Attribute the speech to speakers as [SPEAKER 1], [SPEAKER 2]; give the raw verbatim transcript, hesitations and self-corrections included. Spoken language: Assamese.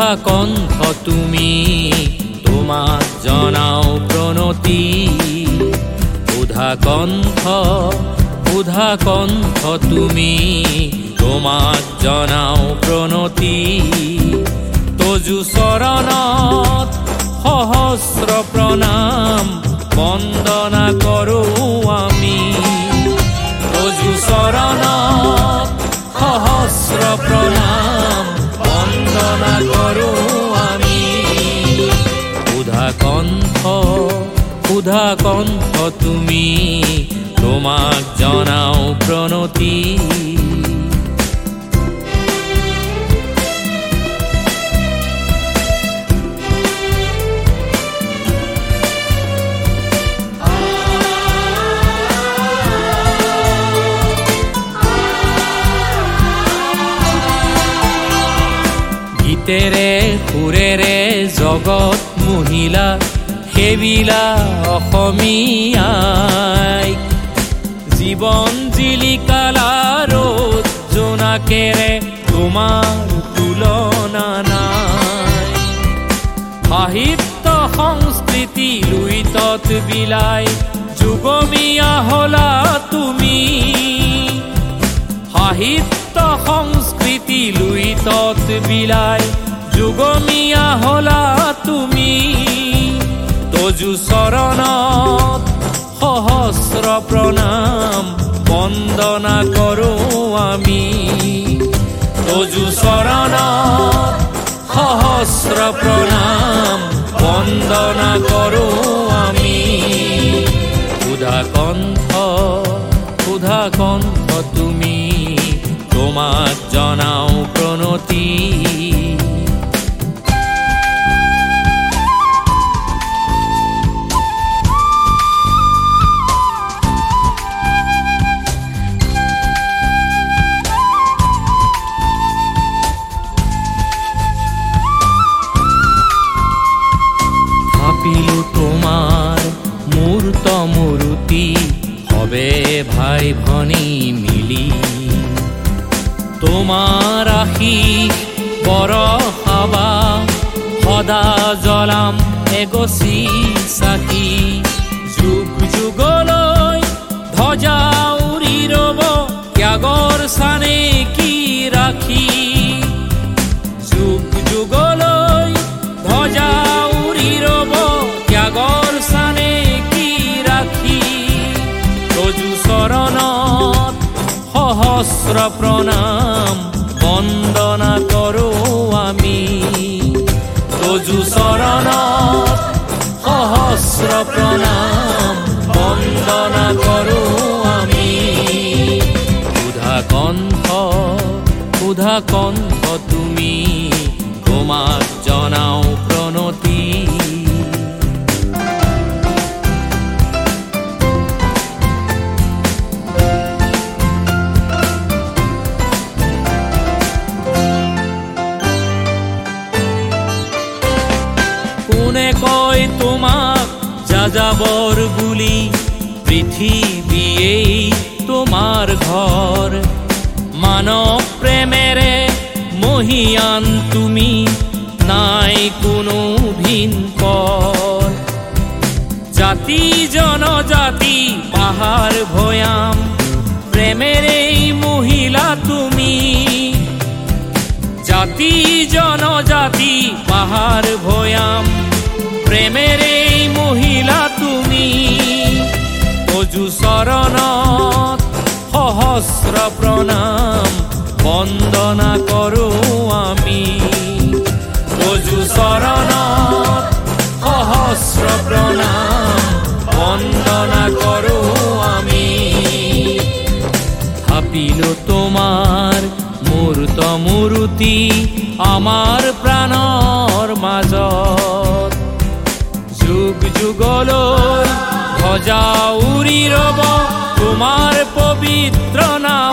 [SPEAKER 1] ক্ষুধা কণ্ঠ তুমি তোমাক জনাও প্ৰণতি ক্ষুধা কণ্ঠ ক্ষুধা কণ্ঠ তুমি তোমাক জনাও প্ৰণতি তজু চৰণত সহস্ৰ প্ৰণাম বন্দনা কৰো আমি তজু চৰণত সহস্ৰ প্ৰণাম বন্দনা কৰো আমি ক্ষুধা কণ্ঠ ক্ষুধা কণ্ঠ তুমি তোমাক জনাও প্ৰণতি গীতেৰে সুৰেৰে জগত মহিলা সেবিলা অসমীয়াই জীৱন জিলিকালাৰো জোনাকেৰে তোমাৰ তুলনা নাই সাহিত্য সংস্কৃতি লুইতত বিলাই যুগমীয়া হলা তুমি সাহিত্য সংস্কৃতি লুইতত বিলাই যুগমীয়া হলা তুমি তজু চৰণত সহস্ৰ প্ৰণাম বন্দনা কৰো আমি তজু চৰণত সহস্ৰ প্ৰণাম বন্দনা কৰো আমি ক্ষুধা কণ্ঠ ক্ষুধা কণ্ঠ তুমি তোমাক জনাও প্ৰণতি ভাবিলো তোমাৰ মূৰ্ত মূৰ্তি হবে ভাই ভনী মিলি তোমাৰ আশীষ বৰষাবা সদা জ্বলাম এগছি চাকি যুগ যুগলৈ ধ্বজা উৰি ৰব ত্যাগৰ চানে কি ৰাখি যুগ যুগলৈ ধ্বজা উৰি ৰব ত্যাগৰ চানে কি ৰাখি তজু চৰণত সহস্ৰ প্ৰণাম বন্দনা কৰো আমি তজু চৰণত সহস্ৰ প্ৰণাম বন্দনা কৰো আমি ক্ষুধা কণ্ঠ ক্ষুধা কণ্ঠ তুমি তোমাক জনাও প্ৰণতি কোনে কয় তোমাক যাযাবৰ বুলি পৃথিৱীয়েই তোমাৰ ঘৰ মানৱ প্ৰেমেৰে মহিয়ান তুমি নাই কোনো ভিন পৰ জাতি জনজাতি পাহাৰ ভৈয়াম প্ৰেমেৰেই মহিলা তুমি জাতি জনজাতি পাহাৰ ভৈয়াম প্ৰেমেৰেই মহিলা তুমি তজু চৰণত সহস্ৰ প্ৰণাম বন্দনা কৰো আমি তজু চৰণত সহস্ৰ প্ৰণাম বন্দনা কৰো আমি ভাবিলো তোমাৰ মূৰ্ত মূৰ্তি আমাৰ প্ৰাণৰ মাজত যুগ যুগলৈ ধ্বজা উৰি ৰব তোমাৰ পবিত্ৰ নাম